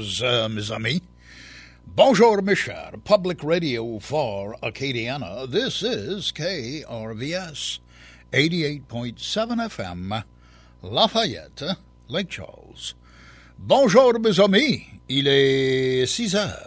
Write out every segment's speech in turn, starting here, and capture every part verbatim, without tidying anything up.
Records, uh, mes amis. Bonjour, mes chers. Public Radio for Acadiana. This is K R V S eighty-eight point seven F M, Lafayette, Lake Charles. Bonjour, mes amis. Il est six heures.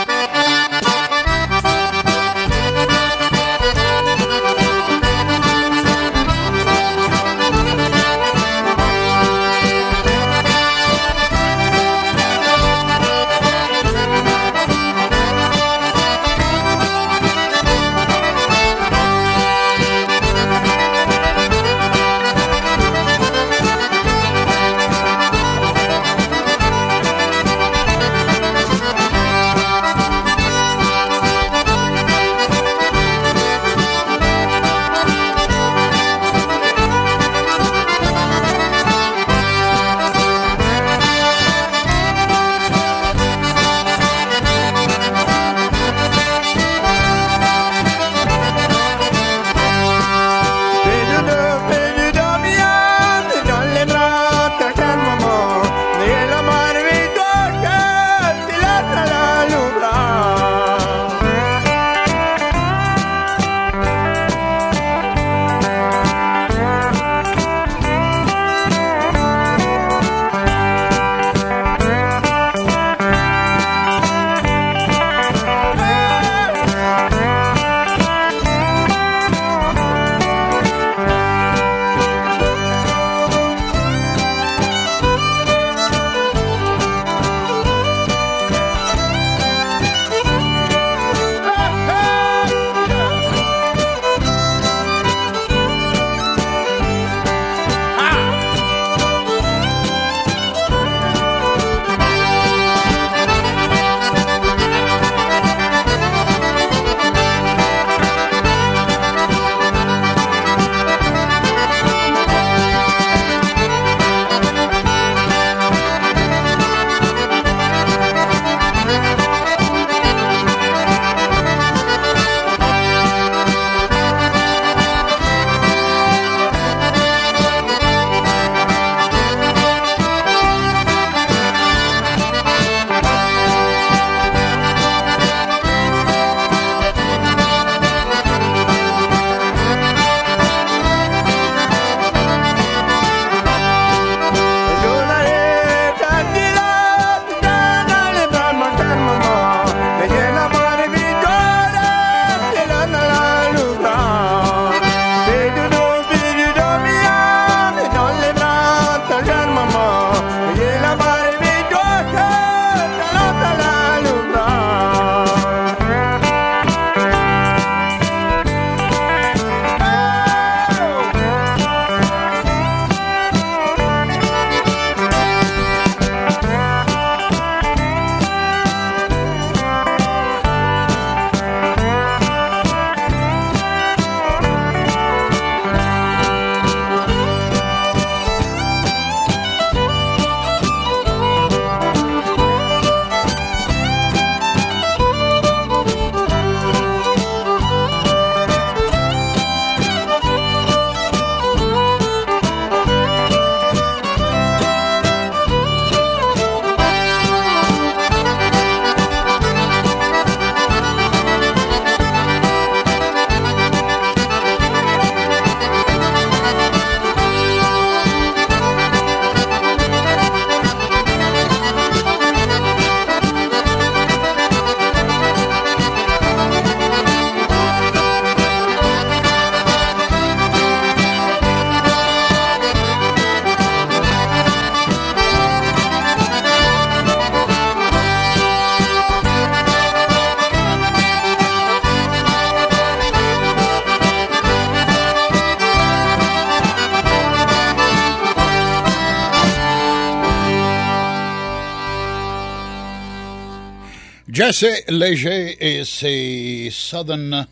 Jesse Léger et ses Southern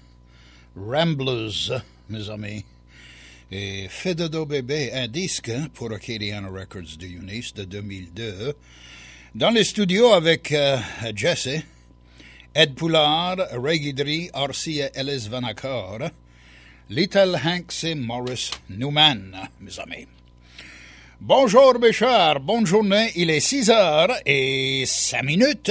Ramblers, mes amis. Et Fedodo Bébé, un disque pour Acadiana Records de Eunice de deux mille deux. Dans les studios avec euh, Jesse, Ed Poulard, Ray Guidry, Arcia Ellis Vanacore, Little Hanks et Morris Newman, mes amis. Bonjour mes chers, bonne journée, il est six heures et cinq minutes.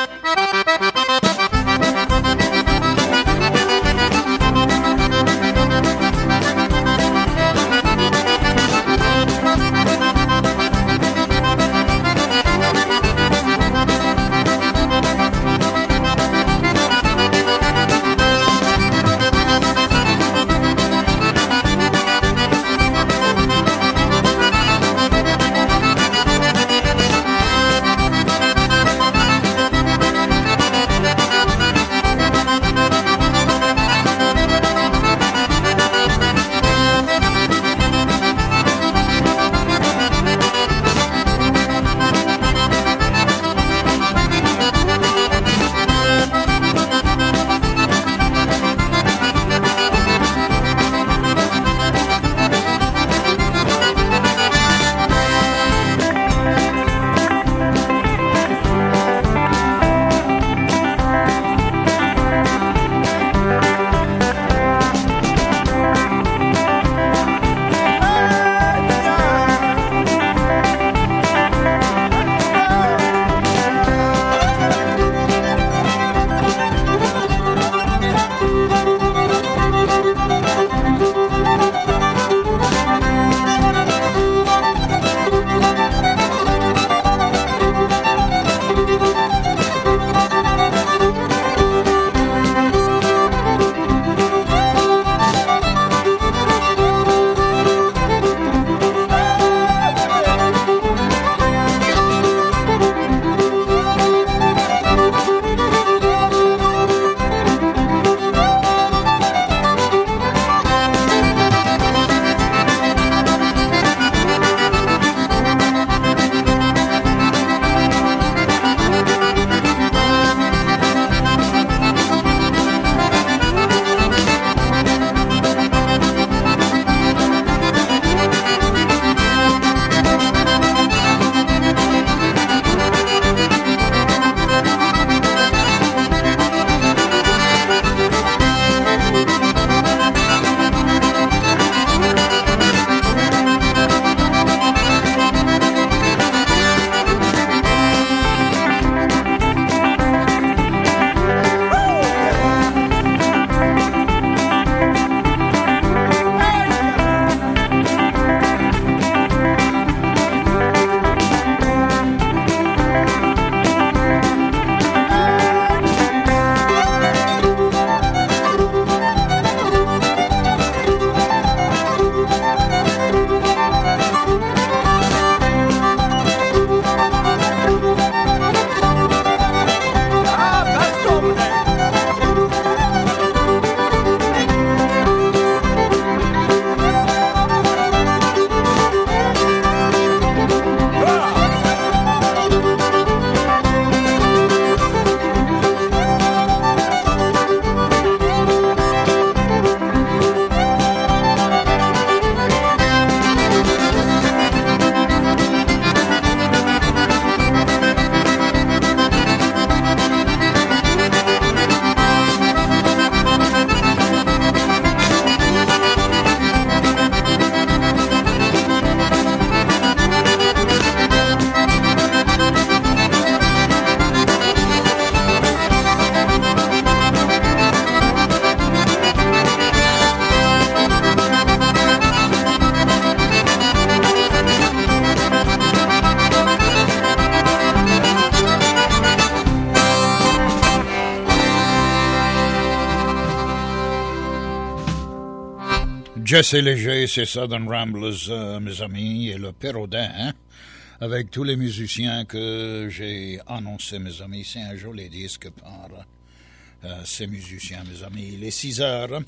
Jesse Léger, c'est Southern Ramblers, euh, mes amis, et le Pérodin, hein, avec tous les musiciens que j'ai annoncés, mes amis. C'est un joli disque par euh, ces musiciens, mes amis. Il est six heures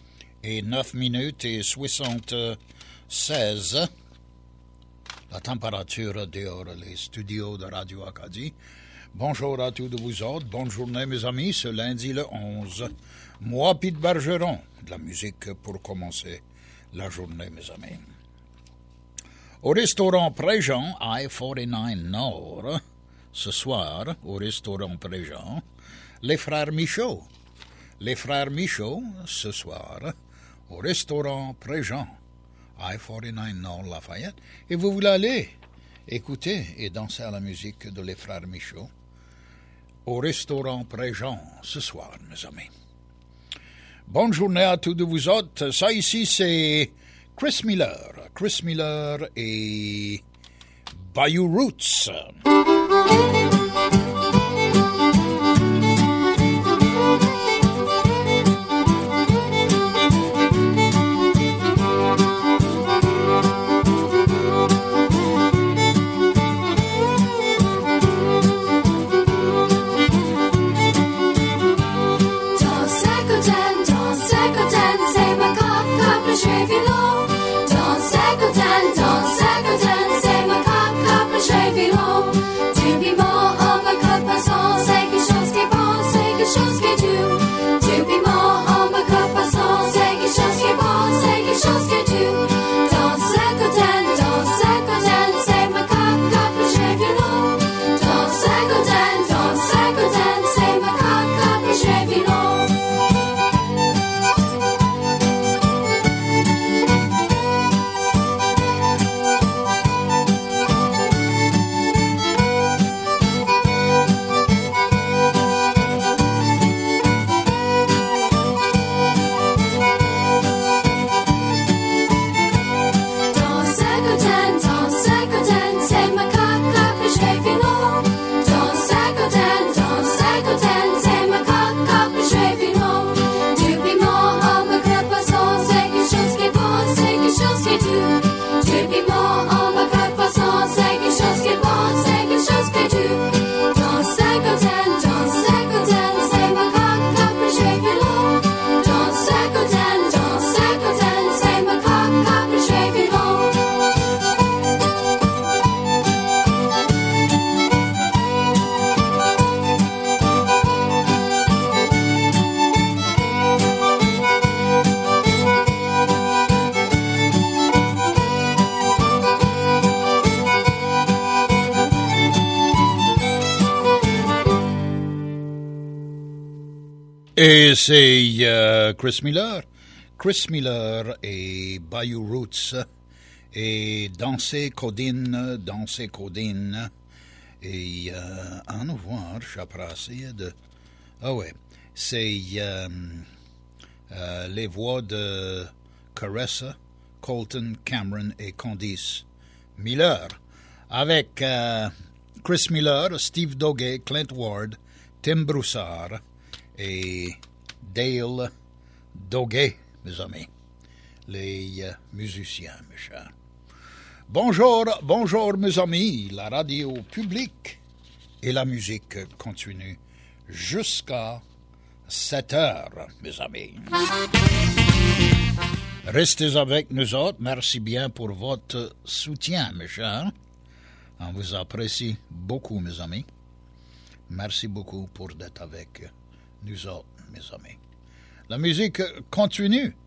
et neuf minutes et soixante-seize. La température dehors, les studios de Radio Acadie. Bonjour à tous de vous autres. Bonne journée, mes amis. Ce lundi le onze. Moi, Pete Bergeron. De la musique pour commencer la journée, mes amis. Au restaurant Préjean, I quarante-neuf Nord, ce soir, au restaurant Préjean, les frères Michaud. Les frères Michaud, ce soir, au restaurant Préjean, I quarante-neuf Nord Lafayette, et vous voulez aller écouter et danser à la musique de les frères Michaud au restaurant Préjean ce soir, mes amis. Bonne journée à tous de vous autres. Ça ici, c'est Chris Miller. Chris Miller et Bayou Roots. Et c'est euh, Chris Miller. Chris Miller et Bayou Roots. Et Danser Codine, Danser Codine. Et euh, à nous voir, je suis de... Ah ouais, c'est euh, euh, les voix de Caressa, Colton, Cameron et Candice Miller. Avec euh, Chris Miller, Steve Doggett, Clint Ward, Tim Broussard et Dale Doggett, mes amis, les euh, musiciens, mes chers. Bonjour, bonjour, mes amis, la radio publique et la musique continue jusqu'à sept heures, mes amis. Restez avec nous autres, merci bien pour votre soutien, mes chers. On vous apprécie beaucoup, mes amis. Merci beaucoup pour d'être avec nous autres, mes amis. La musique continue.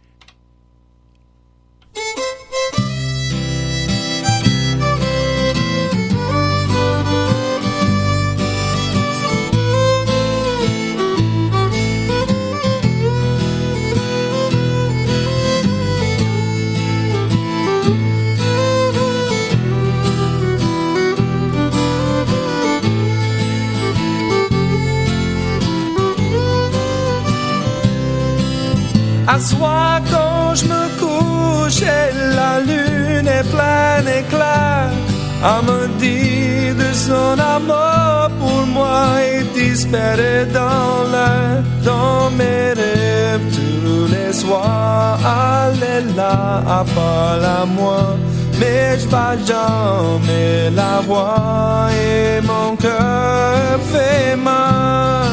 À soir quand je me couche et la lune est pleine éclat, à me dire de son amour pour moi et disparaît dans l'air, dans mes rêves tous les soirs. Elle est là à part à moi, mais je vais jamais la voir et mon cœur fait mal.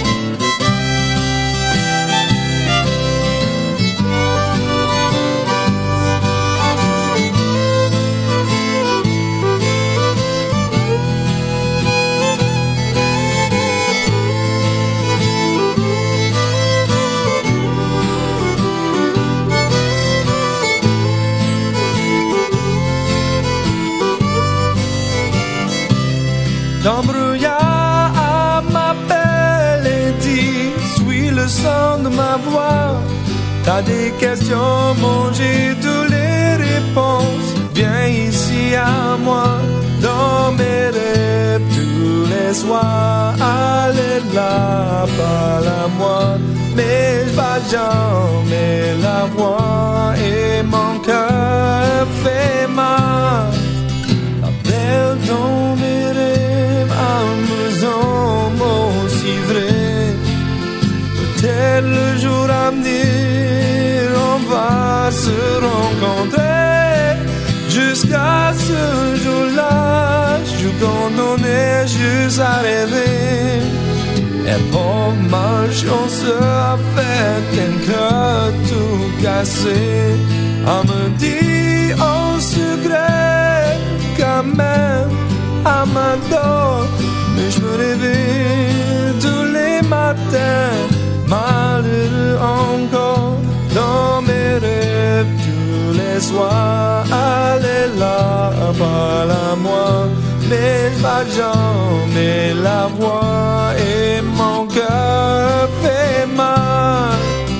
Dans brouillard, m'appelle et dit, suis le son de ma voix. T'as des questions, mon j'ai tous les laisse-moi aller là, pas à moi, mais je vais jamais la voir et mon cœur fait mal. Appelle ton rêve amusant, aussi vrai. Peut-être le jour à venir, on va se rencontrer. Jusqu'à ce jour-là, je qu'on est juste à rêver. Et pour malchance avec un cœur tout cassé, on me dit en secret quand même à ma dor. Mais je me réveille tous les matins, malheureux encore dans mes rêves. Tous les soirs, aller là, pas à moi, mais pas jamais la voix et mon cœur fait mal.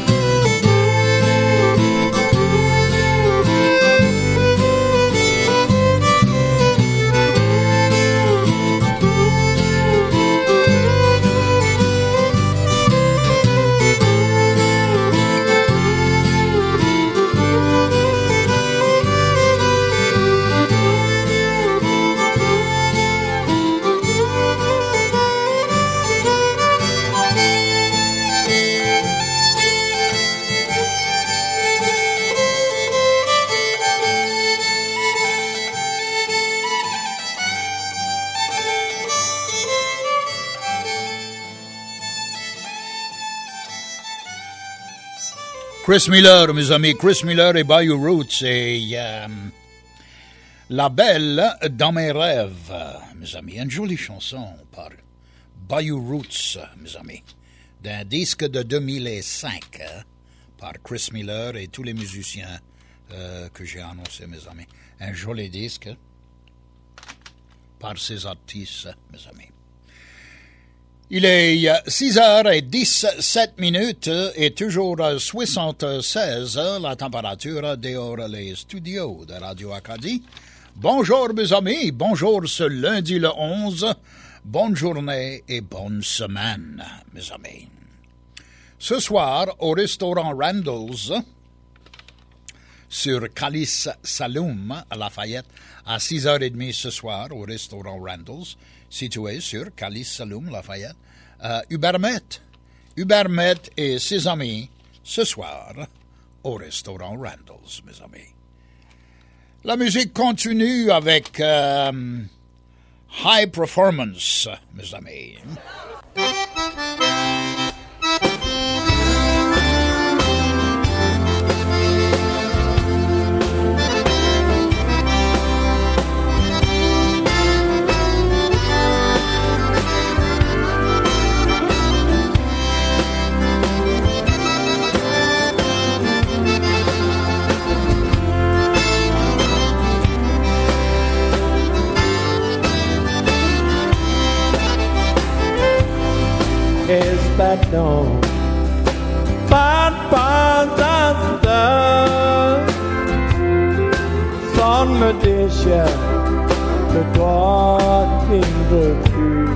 Chris Miller, mes amis, Chris Miller et Bayou Roots et euh, La Belle dans mes rêves, mes amis. Une jolie chanson par Bayou Roots, mes amis, d'un disque de deux mille cinq hein, par Chris Miller et tous les musiciens euh, que j'ai annoncés, mes amis. Un joli disque par ces artistes, mes amis. Il est six heures dix-sept minutes et toujours soixante-seize la température dehors les studios de Radio Acadie. Bonjour mes amis, bonjour ce lundi le onze, bonne journée et bonne semaine mes amis. Ce soir au restaurant Randall's sur Calice Saloum à Lafayette à six heures trente ce soir au restaurant Randall's situé sur Calice Saloum Lafayette. Uh, Ubermet, Ubermet et ses amis ce soir au restaurant Randall's, mes amis. La musique continue avec um, High Performance, mes amis. Is that no bad disaster? Sonne me déchire de toi qui ne veux plus.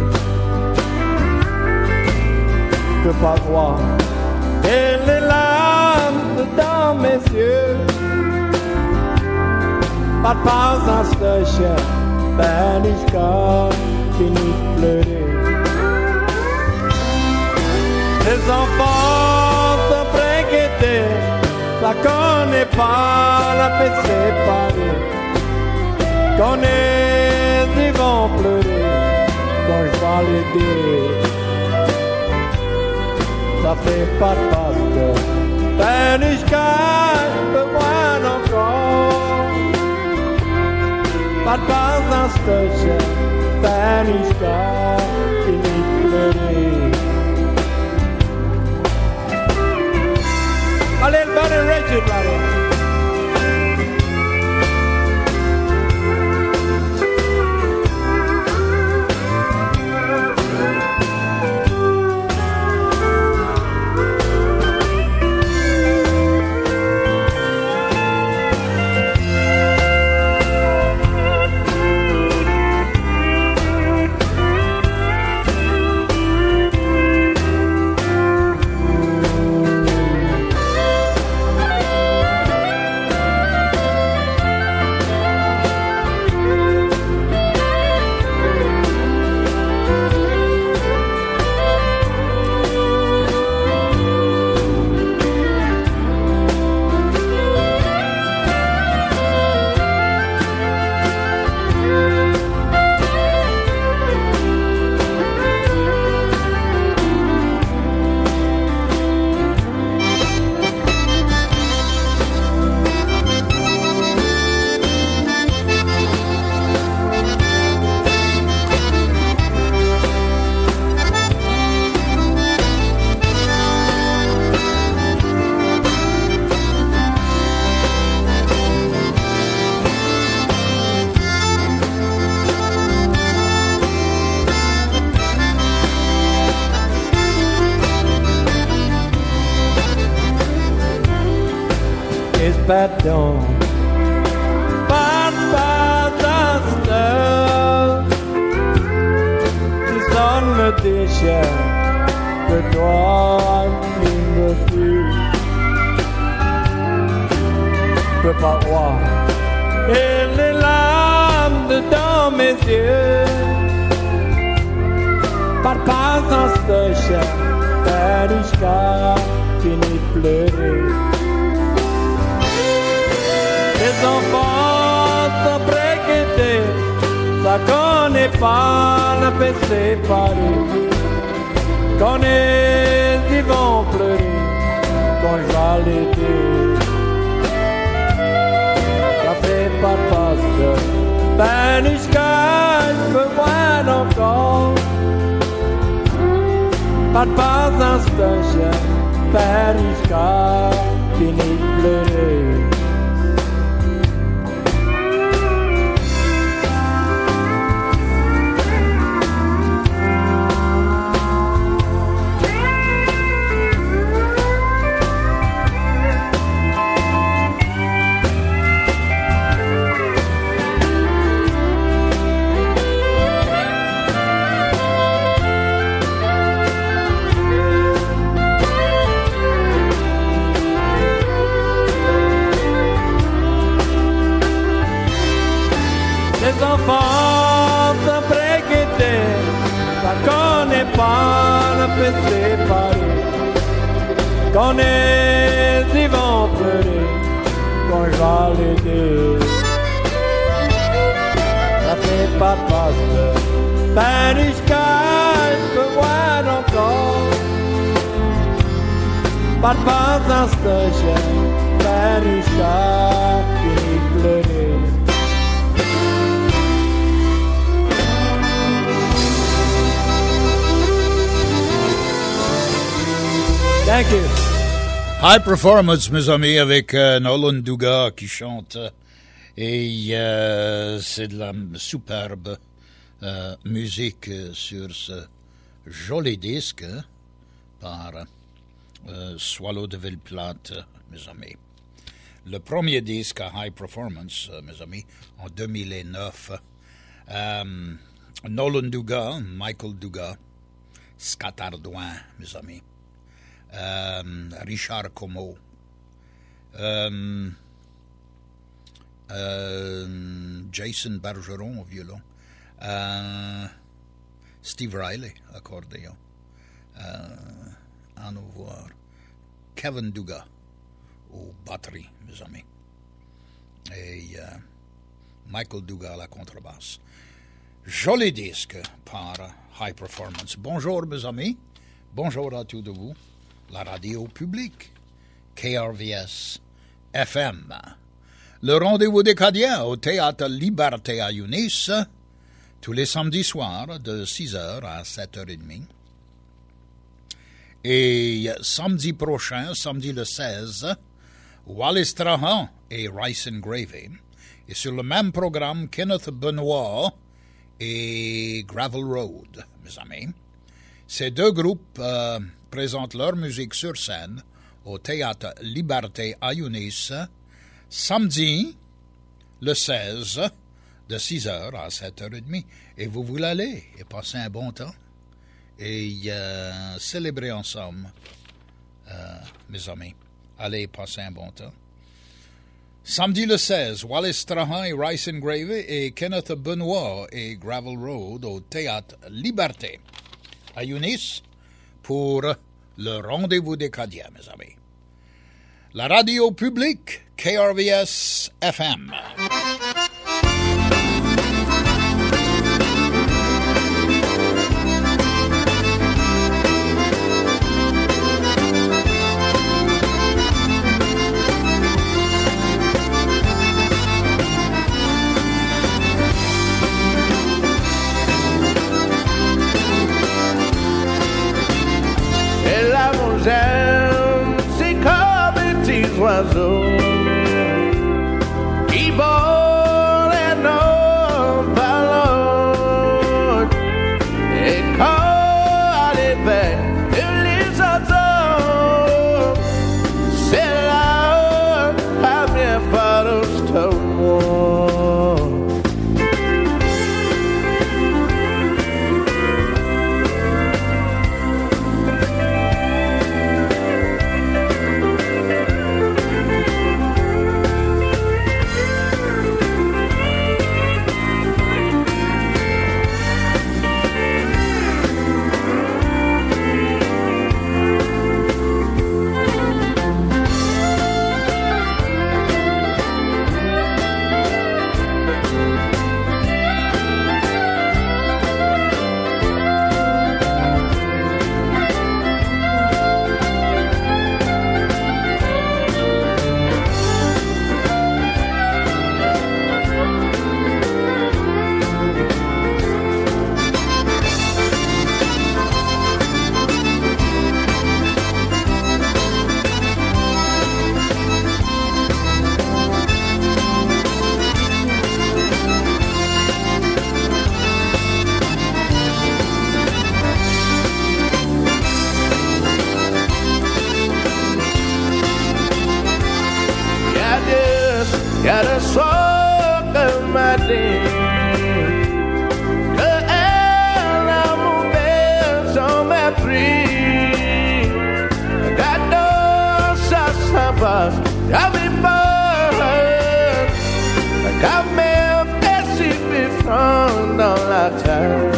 Je peux pas voir et les larmes dans mes yeux. Pas de disaster, ben ich kann fini de pleurer. Les enfants sont préguettés, ça connaît pas la paix séparée. Connaît, ils vont pleurer quand je vais l'aider. Ça fait pas de passe, ben ich kann bewahren encore. Pas de passe dans ce jeu, ben ich kann fini de pleurer. Allez, le bon et Richard, là-bas. pardon. Pas pas d'instant, qui sonne me déchire, que toi qui me fuis. Je peux pas voir, et les larmes dedans mes yeux. Par pas d'instant, Parisca finit de pleurer. Les enfants sont préquêtés, ça connaît pas la paix séparée. Connaît, ils vont pleurer quand je vais l'aider. Ça fait pas de passe, Parisca, je peux voir encore. Pas de pas un station, Parisca finit de pleurer. Les enfants sont préquêtés, ça connaît pas la paix séparée. Connaît, ils vont pleurer quand je vais l'aider. Ça fait pas de passe, Parisca, je peux voir encore. Pas de passe dans station, Parisca finit de pleurer. Thank you. High Performance, mes amis, avec euh, Nolan Duga qui chante. Et euh, c'est de la superbe euh, musique sur ce joli disque hein, par euh, Swallow de Villeplate, mes amis. Le premier disque à High Performance, euh, mes amis, en deux mille neuf. Euh, Nolan Duga, Michael Duga, Scott Ardouin, mes amis. Um, Richard Como, um, uh, Jason Bergeron au violon, uh, Steve Riley accordéon, uh, à nous voir, Kevin Duga aux batteries, mes amis, et uh, Michael Duga à la contrebasse. Joli disque par High Performance. Bonjour mes amis, bonjour à tous de vous. La radio publique, K R V S F M. Le rendez-vous des Cadiens au Théâtre Liberté à Yunis, tous les samedis soirs de six heures à sept heures trente. Et samedi prochain, samedi le seize, Wallis Strahan et Rice and Gravy. Et sur le même programme, Kenneth Benoit et Gravel Road, mes amis. Ces deux groupes euh, présentent leur musique sur scène au Théâtre Liberté à Yunis, samedi, le seize, de six heures à sept heures trente. Et vous voulez aller et passer un bon temps et euh, célébrer ensemble, euh, mes amis. Allez passer un bon temps. Samedi le seize, Wallis Strahan et Rice and Gravy et Kenneth Benoit et Gravel Road au Théâtre Liberté à Yunis pour le rendez-vous des Cadiens, mes amis. La radio publique, K R V S F M. C'est comme des petits oiseaux qui volent et non ballonnent. Et quand elle est les oiseaux, c'est là à bien besoin mépris. Regarde ça, ça passe, j'avais peur. Quand même, est si puissant dans la terre.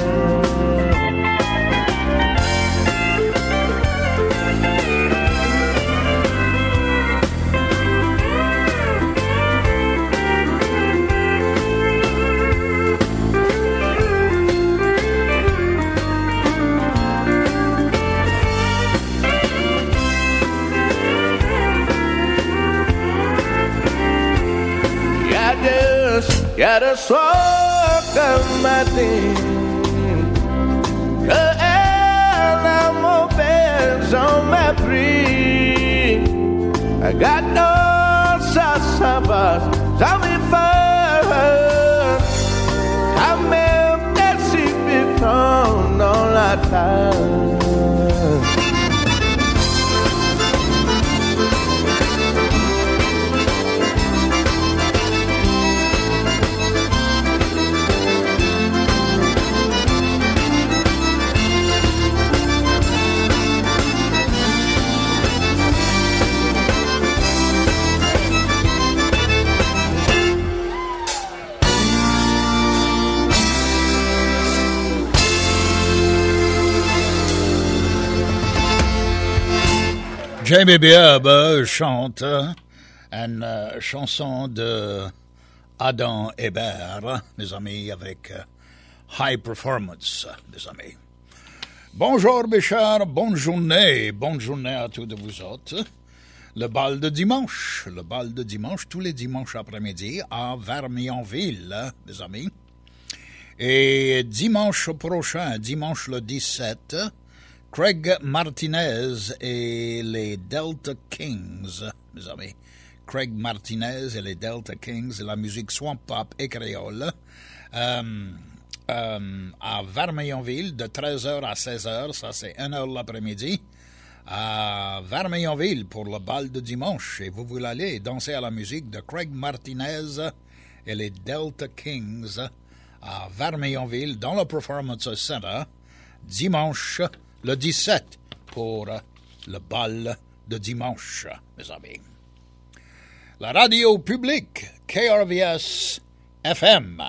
Y'a de soir comme matin que elle a mauvaise en mépris. Regarde ça, ça passe, ça me fait. Quand même, elle s'y putain dans la terre. Jamie Biab chante une uh, chanson de Adam Hébert, mes amis, avec uh, High Performance, mes amis. Bonjour, mes chers, bonne journée, bonne journée à tous de vous autres. Le bal de dimanche, le bal de dimanche, tous les dimanches après-midi à Vermionville, mes amis. Et dimanche prochain, dimanche le dix-sept, Craig Martinez et les Delta Kings, mes amis. Craig Martinez et les Delta Kings, la musique swamp pop et créole, euh, euh, à Vermionville, de treize heures à seize heures, ça c'est une heure l'après-midi, à Vermionville pour le bal de dimanche. Et vous voulez aller danser à la musique de Craig Martinez et les Delta Kings à Vermionville, dans le Performance Center, dimanche le dix-sept pour le bal de dimanche, mes amis. La radio publique, K R V S F M.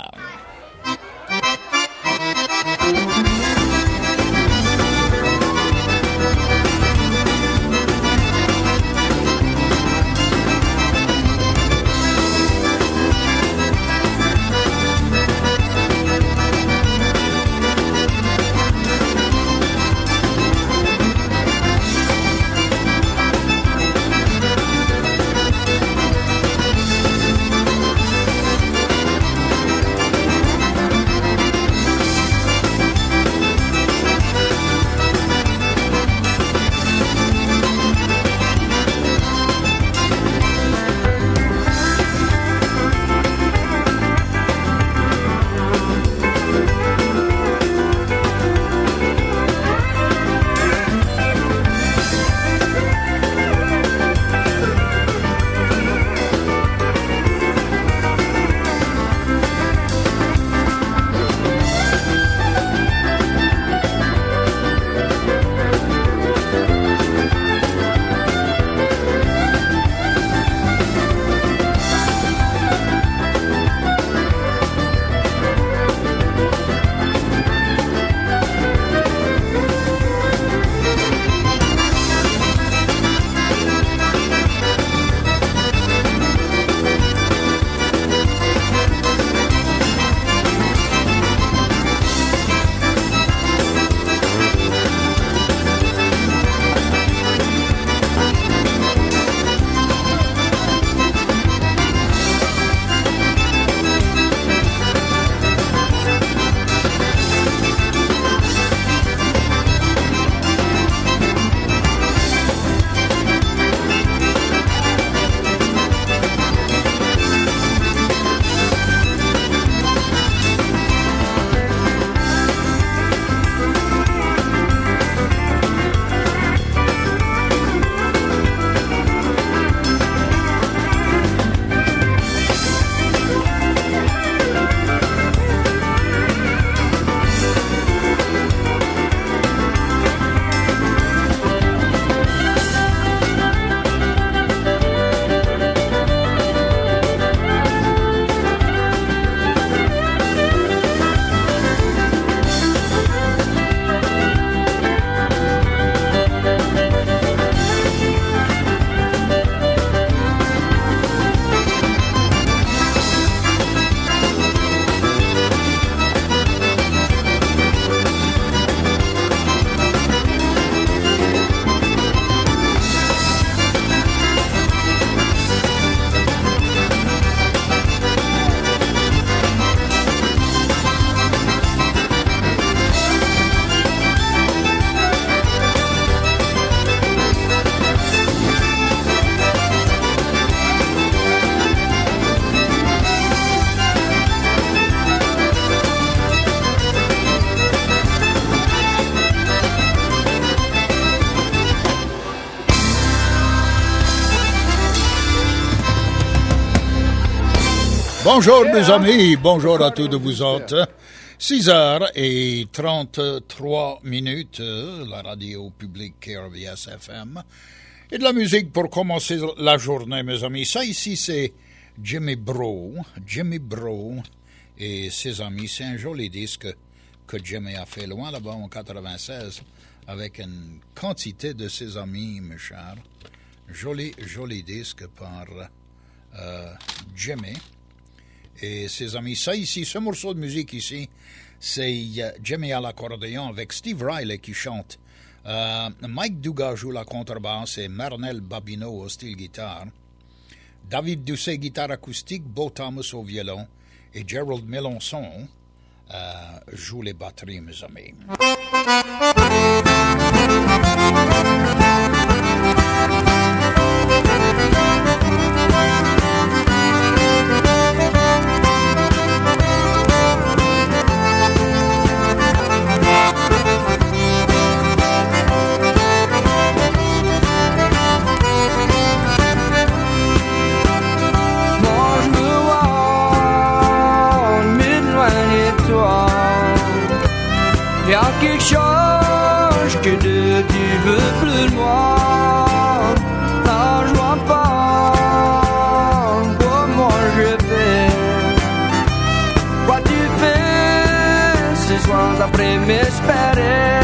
Bonjour mes amis, bonjour à tous de vous autres. six heures et trente-trois minutes, la radio publique K R V S F M. Et de la musique pour commencer la journée, mes amis. Ça ici, c'est Jimmy Bro. Jimmy Bro et ses amis. C'est un joli disque que Jimmy a fait loin là-bas en quatre-vingt-seize avec une quantité de ses amis, mes chers. Joli, joli disque par euh, Jimmy et ses amis. Ça ici, ce morceau de musique ici, c'est uh, Jimmy à l'accordéon avec Steve Riley qui chante. Uh, Mike Dugas joue la contrebasse et Mernel Babineau au style guitare. David Doucet, guitare acoustique, Beau Thomas au violon et Gerald Mélenchon uh, joue les batteries, mes amis. Y'a quelque chose que de tu veux plus de moi. Non, je vois pas comment je fais. Quoi tu fais ce soir d'après m'espérer?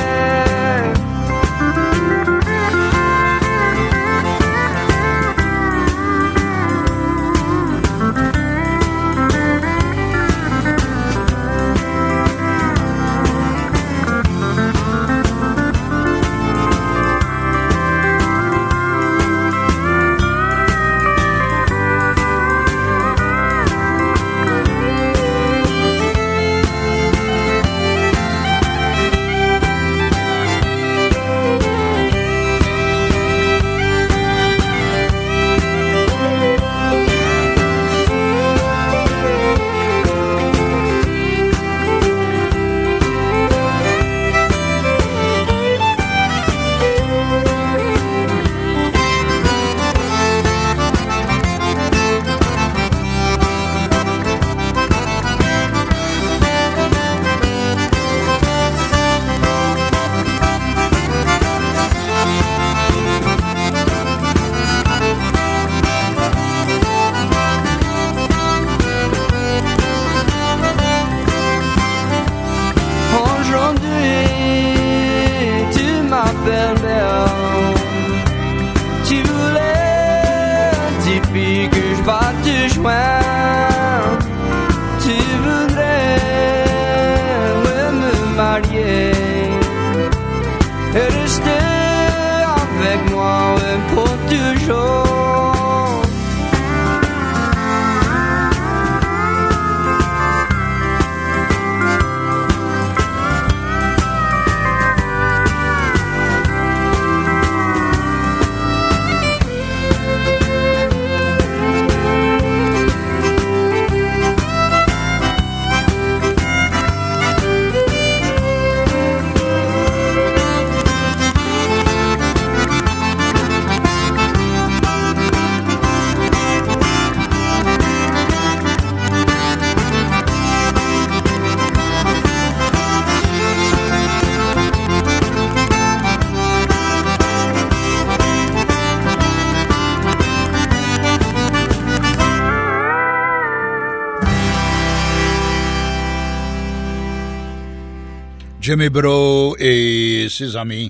Jimmy Bro et ses amis,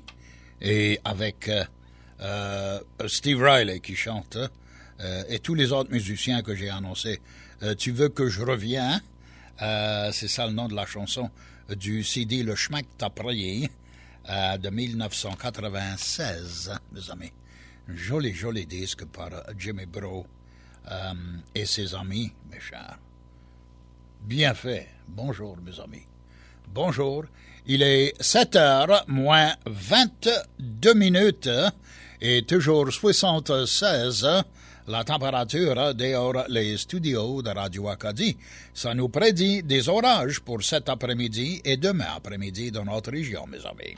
et avec euh, euh, Steve Riley qui chante, euh, et tous les autres musiciens que j'ai annoncés. Euh, tu veux que je revienne? Euh, c'est ça le nom de la chanson du C D Le Schmack t'a prié euh, de dix-neuf cent quatre-vingt-seize, mes amis. Joli, joli disque par Jimmy Bro euh, et ses amis, mes chers. Bien fait. Bonjour, mes amis. Bonjour. Il est sept heures moins vingt-deux minutes et toujours soixante-seize la température dehors les studios de Radio Acadie. Ça nous prédit des orages pour cet après-midi et demain après-midi dans notre région, mes amis.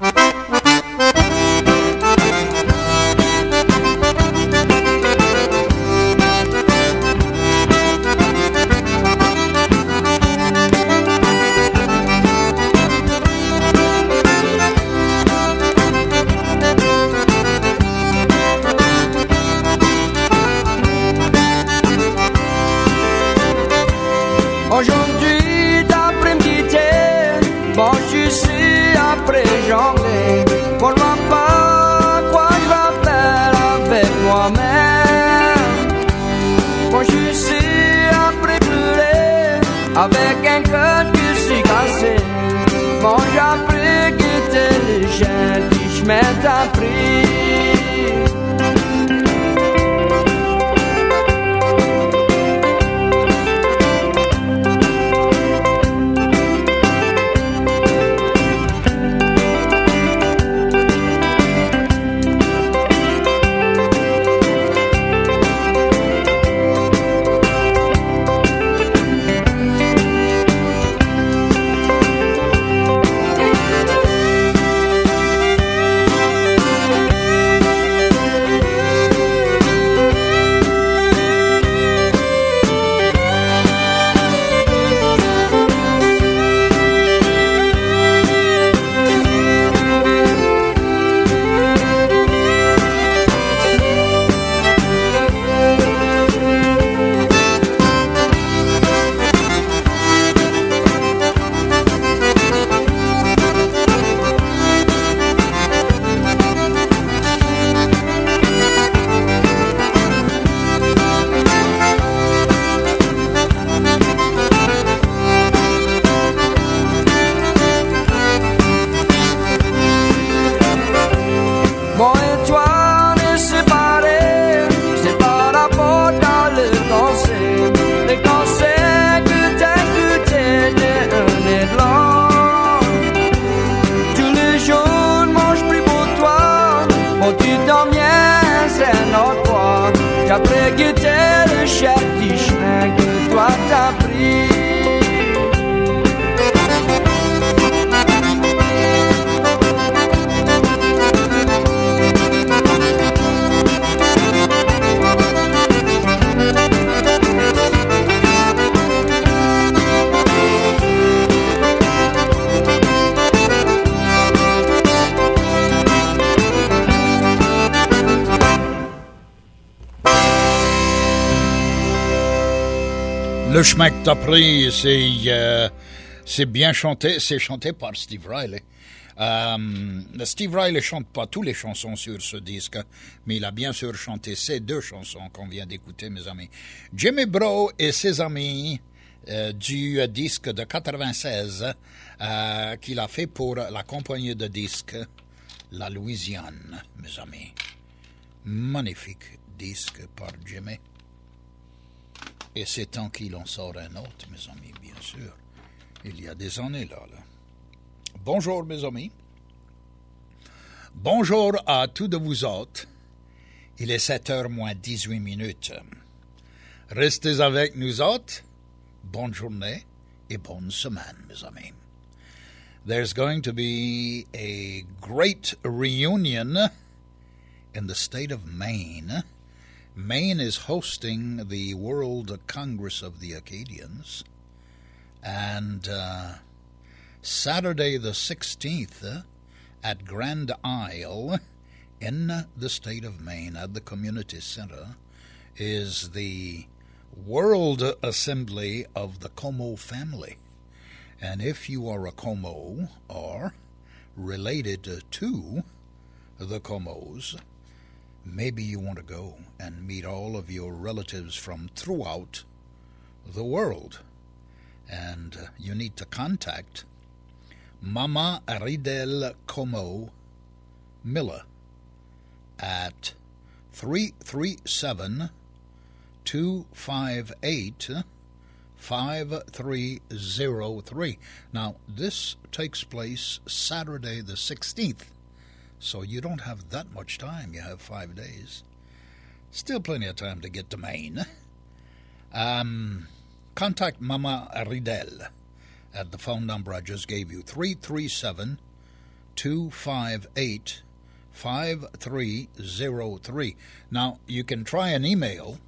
m'est appris. J'apprends que t'es le chaque chemin que toi t'as pris. Le chemin que t'as pris, c'est euh, c'est bien chanté, c'est chanté par Steve Riley. Euh, Steve Riley chante pas toutes les chansons sur ce disque, mais il a bien sûr chanté ces deux chansons qu'on vient d'écouter, mes amis. Jimmy Bro et ses amis euh, du disque de quatre-vingt-seize euh, qu'il a fait pour la compagnie de disques La Louisiane, mes amis. Magnifique disque par Jimmy. Et c'est temps qu'il en sort un autre, mes amis, bien sûr. Il y a des années, là, là. Bonjour, mes amis. Bonjour à tous de vous autres. Il est sept heures moins dix-huit minutes. Restez avec nous autres. Bonne journée et bonne semaine, mes amis. There's going to be a great reunion in the state of Maine. Maine is hosting the World Congress of the Acadians, and uh, Saturday the sixteenth uh, at Grand Isle in the state of Maine at the Community Center is the World Assembly of the Como family. And if you are a Como or related to the Comos, maybe you want to go and meet all of your relatives from throughout the world. And uh, you need to contact Mama Ridel Como Miller at three three seven, two five eight, five three zero three. Now, this takes place Saturday the sixteenth. So you don't have that much time. You have five days. Still plenty of time to get to Maine. Um, contact Mama Ridel at the phone number I just gave you, three three seven, two five eight, five three zero three. Now, you can try an email.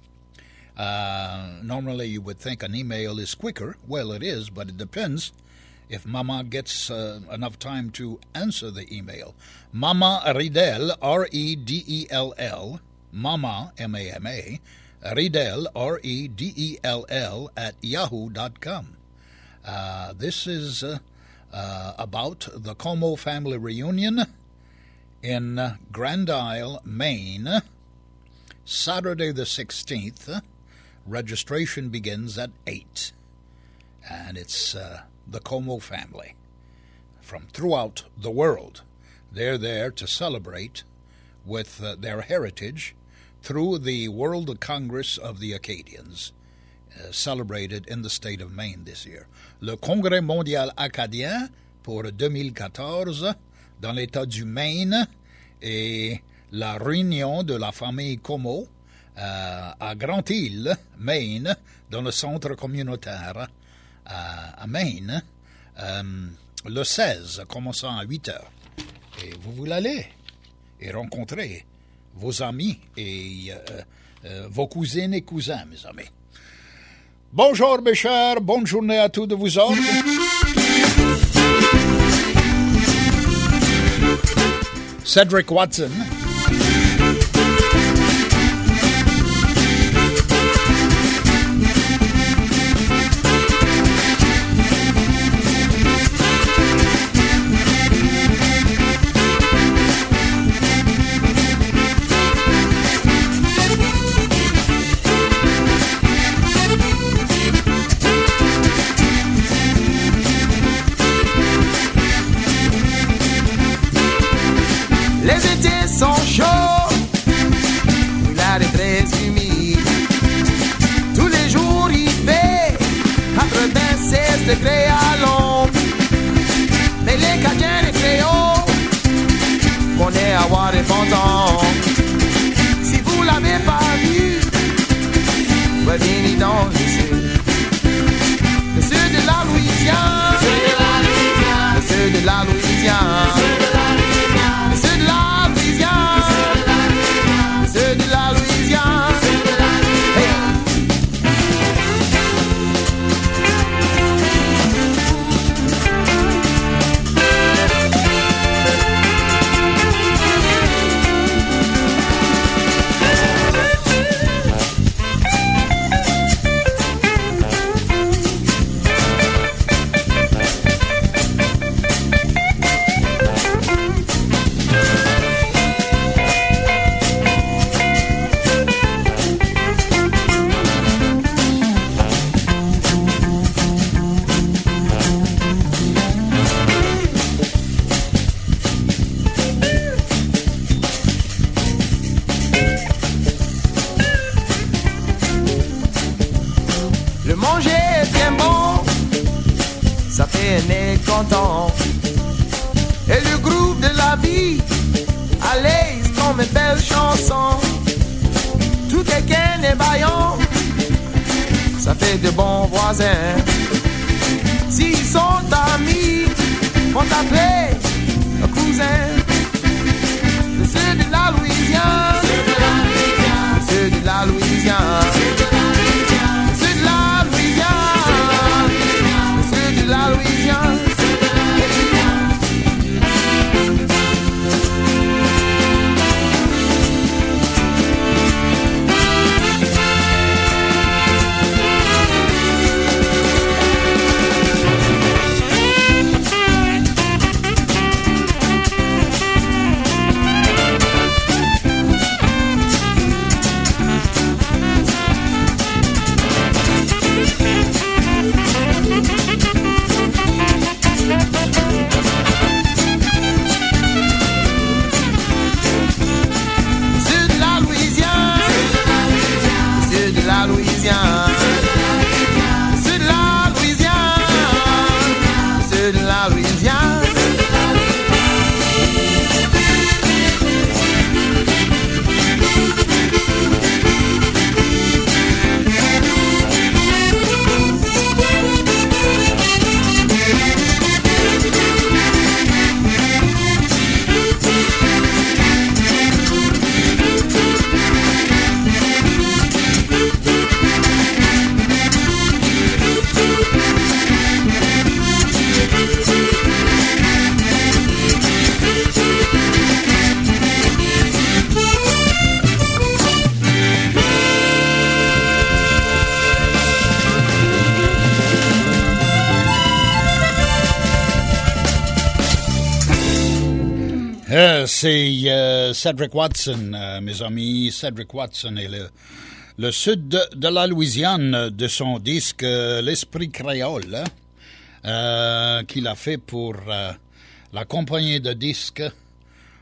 Uh, normally you would think an email is quicker. Well, it is, but it depends if Mama gets uh, enough time to answer the email. Mama Ridel, R E D E L L, Mama, M A M A, Ridel, R E D E L L, at yahoo dot com. Uh, this is uh, uh, about the Como family reunion in uh, Grand Isle, Maine, Saturday the sixteenth. Registration begins at eight, and it's uh, the Como family from throughout the world. they're there to celebrate with uh, their heritage through the World Congress of the Acadians, uh, celebrated in the state of Maine this year. Le Congrès mondial acadien pour deux mille quatorze dans l'État du Maine et la réunion de la famille Como euh, à Grand-Île, Maine, dans le centre communautaire à, à Maine, euh, le seize, commençant à huit heures. Et vous voulez aller et rencontrer vos amis et euh, euh, vos cousines et cousins, mes amis. Bonjour, mes chers. Bonne journée à tous de vous autres. Cedric Watson. Degrés à l'ombre, mais les Cadiens et Créoles, qu'on est à voir et Fontan. Si vous l'avez pas vu, venez dans le sud, le sud de la Louisiane, le sud de la Louisiane, le sud de la Louisiane, le sud de la Louisiane. Et le groupe de la vie, à l'aise comme une belle chanson. Tout quelqu'un est baillant, ça fait de bons voisins. S'ils sont amis, on t'appelle un cousin. Le sud de la Louisiane, le sud de la Louisiane, le sud de la Louisiane, le sud de la Louisiane. Euh, c'est euh, Cedric Watson, euh, mes amis. Cedric Watson est le, le sud de, de la Louisiane de son disque euh, L'Esprit créole, hein, euh, qu'il a fait pour euh, la compagnie de disques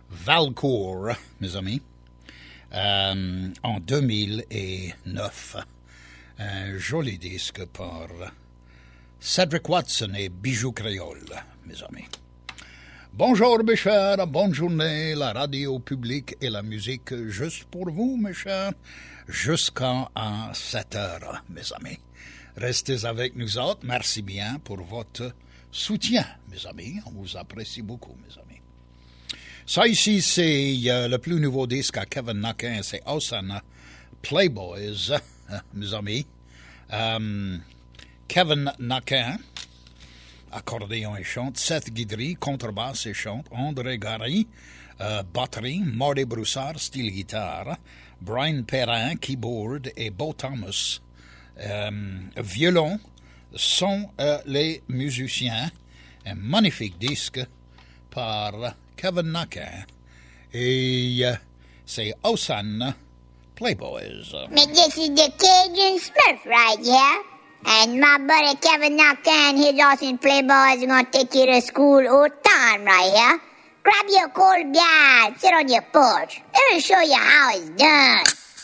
Valcourt, mes amis, euh, en deux mille neuf. Un joli disque par Cedric Watson et Bijoux Créole, mes amis. Bonjour, mes chers, bonne journée, la radio publique et la musique juste pour vous, mes chers, jusqu'à sept heures, mes amis. Restez avec nous autres, merci bien pour votre soutien, mes amis, on vous apprécie beaucoup, mes amis. Ça ici, c'est euh, le plus nouveau disque à Kevin Naquin, c'est Osana Playboys, mes amis. Um, Kevin Naquin, accordéon et chante, Seth Guidry, contrebasse et chante, André Gary, euh, batterie, Marty Broussard, style guitare, Brian Perrin, keyboard et Beau Thomas, euh, violon, sont euh, les musiciens. Un magnifique disque par Kevin Naquin et euh, c'est Osana Playboys. Me this is the Cajun Smurf right here. And my buddy Kevin Naquin and his Austin Playboys are gonna take you to school all time right here. Grab your cold beer, sit on your porch. Let me show you how it's done.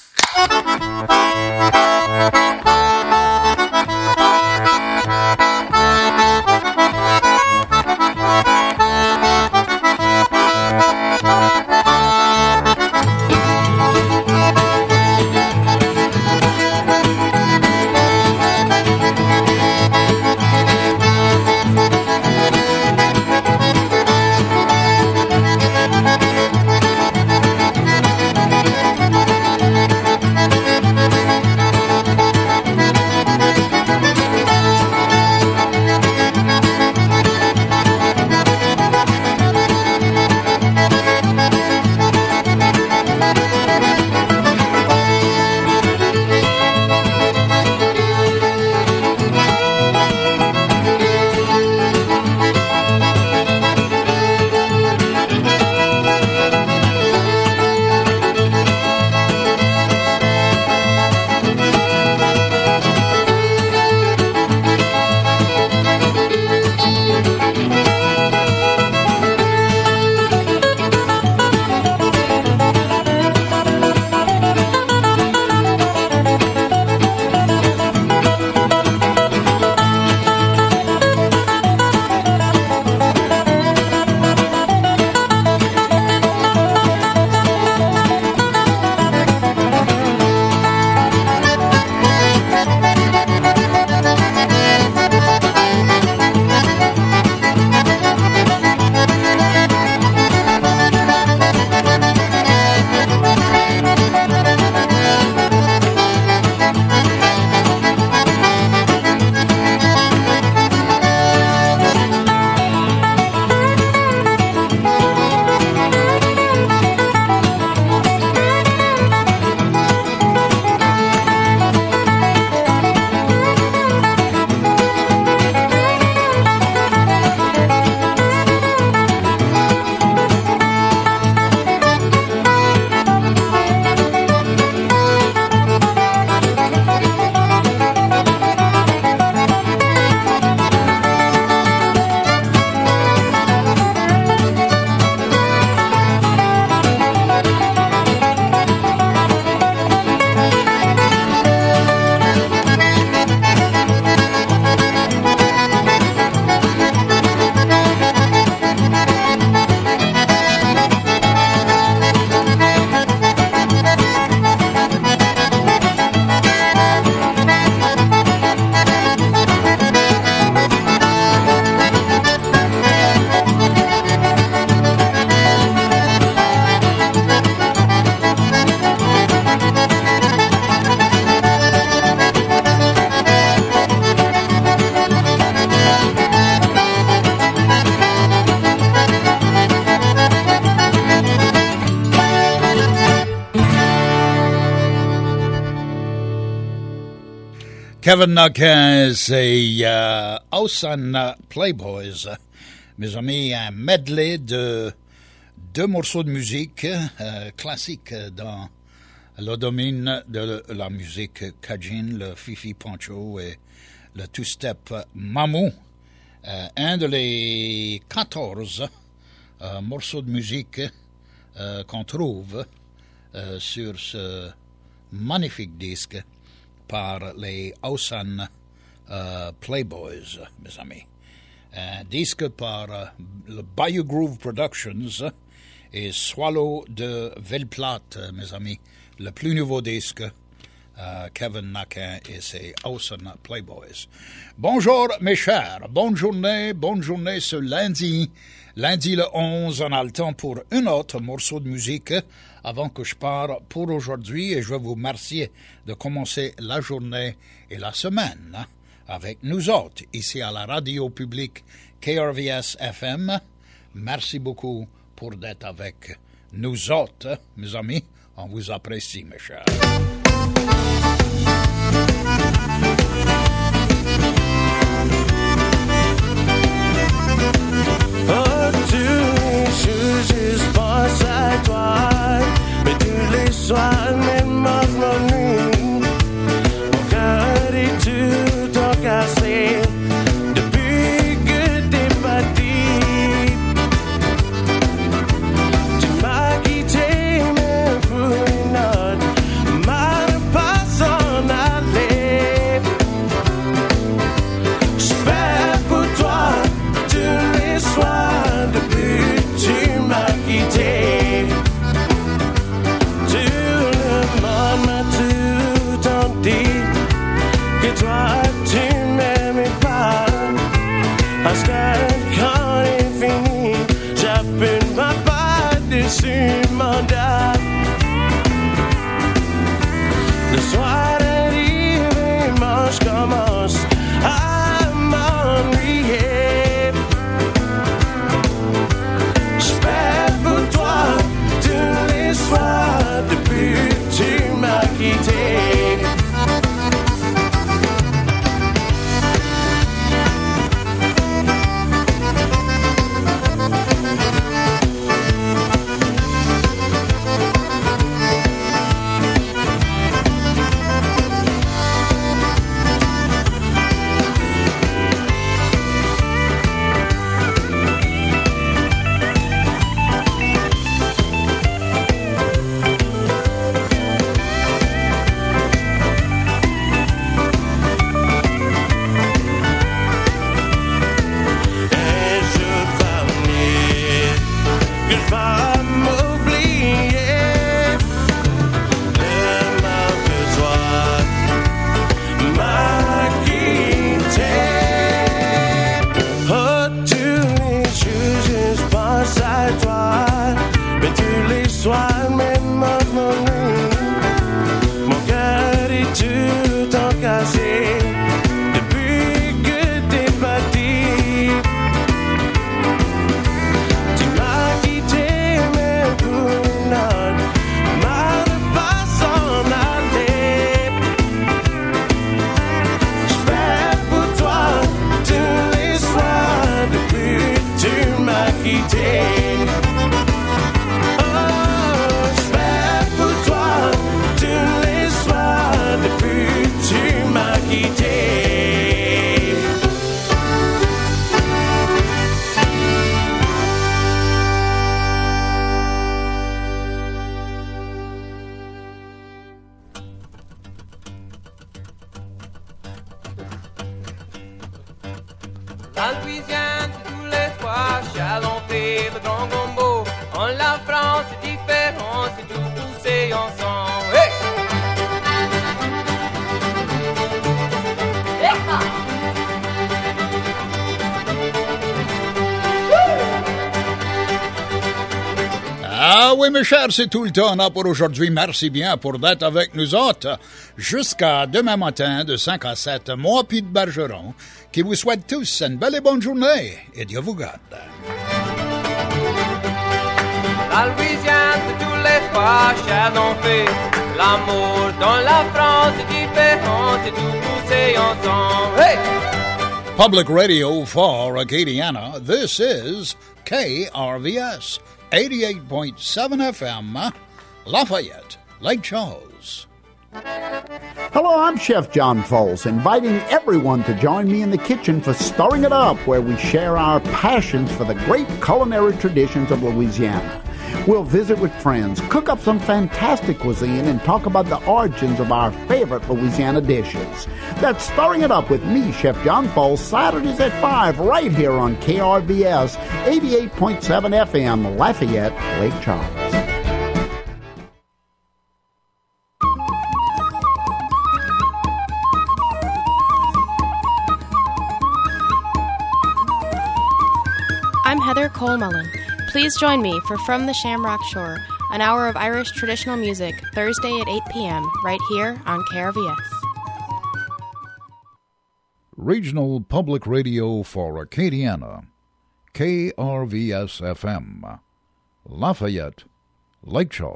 Kevin Naquin, c'est euh, Osana Playboys. Mes amis, un medley de deux morceaux de musique euh, classiques dans le domaine de la musique Cajun, le Fifi Poncho et le two-step Mamou. Euh, un de les quatorze euh, morceaux de musique euh, qu'on trouve euh, sur ce magnifique disque par les Osan euh, Playboys, mes amis. Un disque par euh, le Bayou Groove Productions et Swallow de Velplate, mes amis. Le plus nouveau disque, euh, Kevin Naquin et ses Osan Playboys. Bonjour, mes chers. Bonne journée, bonne journée ce lundi. Lundi le onze, on a le temps pour un autre morceau de musique avant que je parte pour aujourd'hui. Et je veux vous remercier de commencer la journée et la semaine avec nous autres, ici à la radio publique K R V S F M. Merci beaucoup pour d'être avec nous autres, mes amis. On vous apprécie, mes chers. Oh, tous les jours, je pense à toi. Mais tous les soirs, même ma nuit, mon cœur est tout encassé. Depuis que t'es parti, tu m'as quitté, mais pour une autre, mal pas s'en aller. J'espère pour toi tous les soirs, depuis que tu m'as quitté. Tout le monde m'a tout en dit que toi tu m'aimais pas. Parce que quand est fini, j'appelle ma part dessus mandat. Le soir arrive et moi je commence à m'ennuyer. J'espère pour toi tous les soirs depuis que tu m'as quitté. La Louisiane, c'est tous les soirs, chalenté, le grand gombo. En la France, c'est différent, c'est tout poussé ensemble. Hey! Ah oui, mes chers, c'est tout le temps on a pour aujourd'hui. Merci bien pour d'être avec nous autres. Jusqu'à demain matin, de cinq à sept, moi, Pete Bergeron, qui vous souhaite tous une belle et bonne journée. Et Dieu vous garde. La Louisiane, c'est tous les soirs, cher fait. L'amour dans la France, c'est différent, c'est tout poussé ensemble. Hey! Public Radio for Acadiana, this is K R V S. eighty-eight point seven F M, Lafayette, Lake Charles. Hello, I'm Chef John Foles, inviting everyone to join me in the kitchen for Stirring It Up, where we share our passions for the great culinary traditions of Louisiana. We'll visit with friends, cook up some fantastic cuisine, and talk about the origins of our favorite Louisiana dishes. That's Stirring It Up with me, Chef John Foles, Saturdays at five, right here on K R V S eighty-eight point seven F M, Lafayette, Lake Charles. I'm Heather Cole Mullen. Please join me for From the Shamrock Shore, an hour of Irish traditional music, Thursday at eight p.m., right here on K R V S. Regional Public Radio for Acadiana, K R V S F M, Lafayette, Lake Charles.